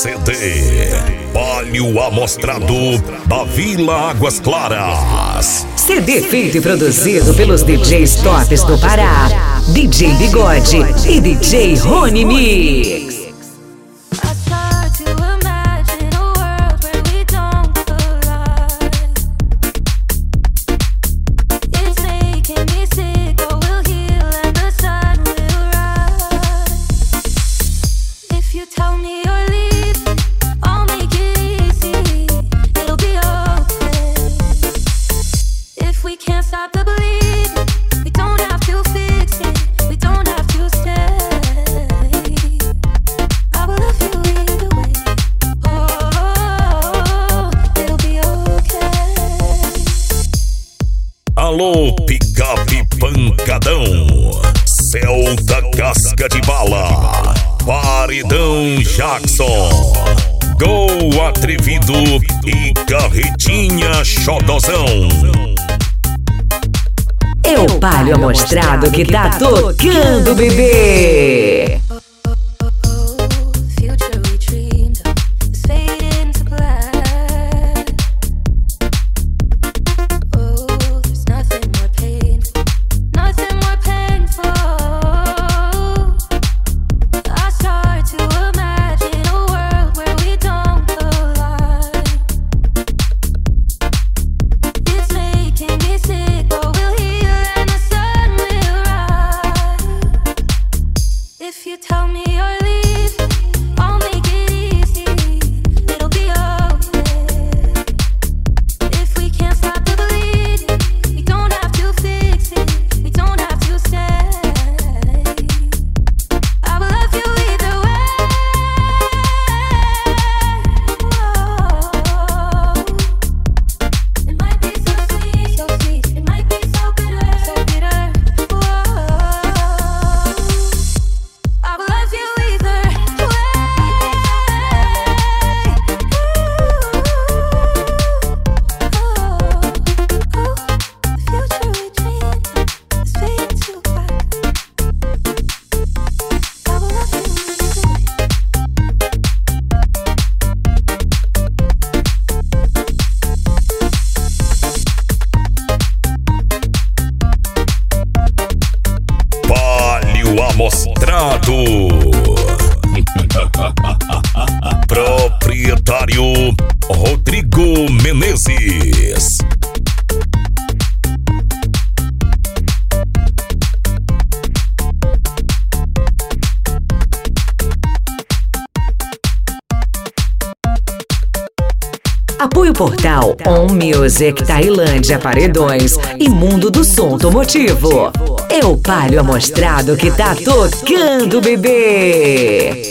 CD Palio Amostrado da Vila Águas Claras. CD feito e produzido pelos DJs tops do Pará, DJ Bigode e DJ Rony Mix. Alô, picape pancadão, Celta casca de bala, Paredão Jackson, Gol atrevido e Carretinha xodozão. É o Palio Amostrado que tá tocando, bebê. Amostrado. Proprietário Rodrigo Menezes. Apoio Portal On Music, Tailândia, Paredões e Mundo do Som Automotivo. É o Palio Amostrado que tá tocando, bebê.